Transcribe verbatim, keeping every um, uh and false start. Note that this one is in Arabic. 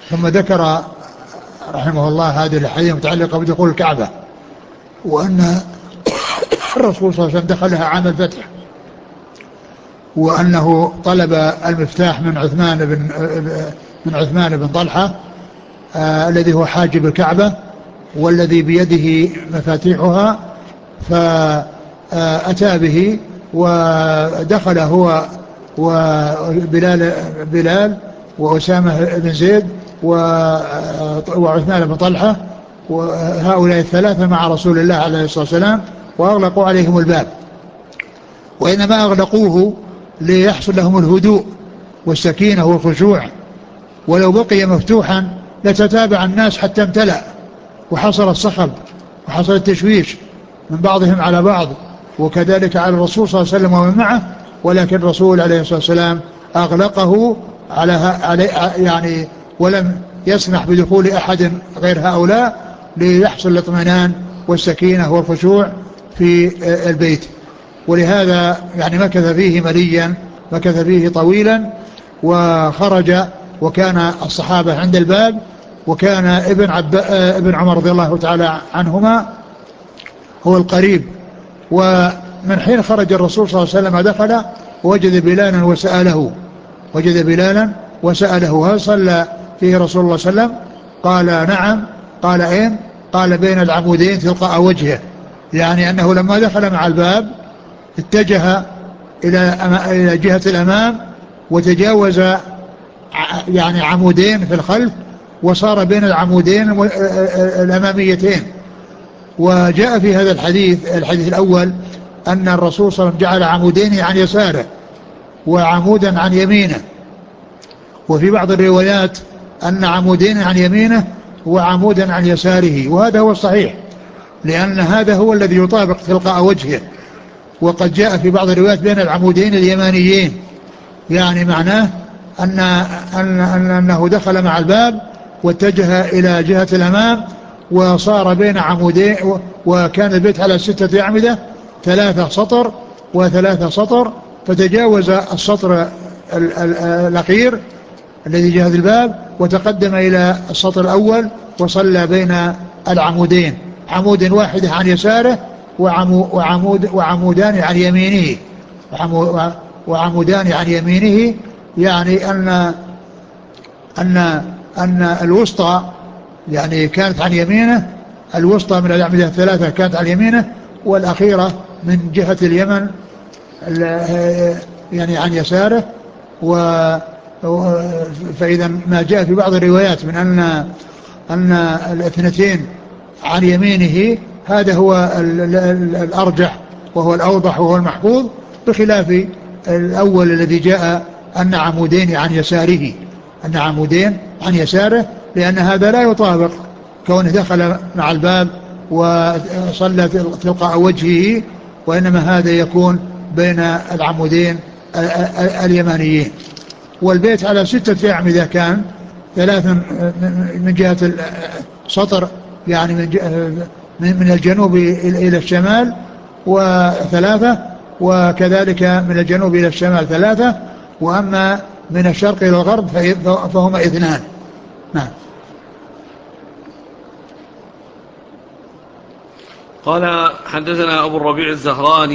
ثم ذكر رحمه الله هذه الحديث المتعلقة بدخول الكعبة، وأن الرسول صلى الله عليه وسلم دخلها عام الفتح، وأنه طلب المفتاح من عثمان بن من عثمان بن طلحة آه الذي هو حاجب الكعبة والذي بيده مفاتيحها، فأتى به ودخل هو وبلال بلال وأسامة بن زيد وعثمان بن طلحة وهؤلاء الثلاثة مع رسول الله عليه الصلاة والسلام، وأغلقوا عليهم الباب. وإنما أغلقوه ليحصل لهم الهدوء والسكينة والخشوع، ولو بقي مفتوحا لتتابع الناس حتى امتلأ وحصل الصخب وحصل التشويش من بعضهم على بعض، وكذلك على الرسول صلى الله عليه وسلم ومن معه. ولكن الرسول عليه الصلاة والسلام أغلقه على يعني ولم يسمح بدخول أحد غير هؤلاء ليحصل الاطمئنان والسكينة والخشوع في البيت. ولهذا يعني مكث فيه مليا، مكث فيه طويلا، وخرج وكان الصحابة عند الباب، وكان ابن, عب... ابن عمر رضي الله تعالى عنهما هو القريب. ومن حين خرج الرسول صلى الله عليه وسلم دخل ووجد بلالا وسأله وجد بلالا وسأله هل صلى فيه رسول الله صلى الله عليه وسلم؟ قال نعم. قال أين؟ قال بين العمودين تلقاء وجهه، يعني أنه لما دخل مع الباب اتجه إلى إلى جهة الأمام وتجاوز يعني عمودين في الخلف وصار بين العمودين الأماميتين. وجاء في هذا الحديث الحديث الأول أن الرسول صلى الله عليه وسلم جعل عمودين عن يساره وعمودا عن يمينه، وفي بعض الروايات أن عمودين عن يمينه وعمودا عن يساره، وهذا هو الصحيح لأن هذا هو الذي يطابق تلقاء وجهه. وقد جاء في بعض الروايات بين العمودين اليمانيين، يعني معناه أن أن أن أنه دخل مع الباب واتجه إلى جهة الأمام وصار بين عمودين، وكان البيت على ستة أعمدة، ثلاثة سطر وثلاثة سطر، فتجاوز السطر الأخير الذي جهة الباب وتقدم إلى السطر الأول وصلى بين العمودين، عمود واحد عن يساره وعمود وعمودان عن يمينه وعمودان عن يمينه يعني أن أن أن الوسطى يعني كانت عن يمينه، الوسطى من الأعمدة الثلاثة كانت عن يمينه، والأخيرة من جهة اليمن يعني عن يساره. و فإذا ما جاء في بعض الروايات من أن أن الاثنتين عن يمينه هذا هو الأرجح وهو الأوضح وهو المحفوظ، بخلاف الأول الذي جاء أن عمودين عن يساره أن عمودين عن يساره لأن هذا لا يطابق كونه دخل مع الباب وصلى تلقاء وجهه، وإنما هذا يكون بين العمودين اليمانيين. والبيت على ستة أعمدة كان ثلاثا من جهة السطر يعني من من الجنوب إلى الشمال وثلاثة، وكذلك من الجنوب إلى الشمال ثلاثة، وأما من الشرق إلى الغرب فهما اثنان. نعم. قال حدثنا أبو الربيع الزهراني